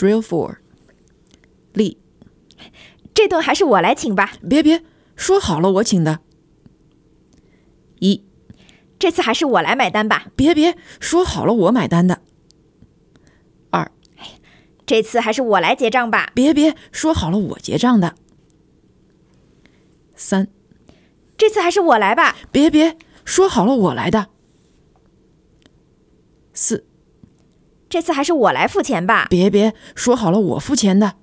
Drill 4， 立。 这顿还是我来请吧。 别，说好了我请的。1， 这次还是我来买单吧。 别，说好了我买单的。2， 这次还是我来结账吧。 别，说好了我结账的。3， 这次还是我来吧。 别，说好了我来的。4， 这次还是我来付钱吧。 别，说好了我付钱的。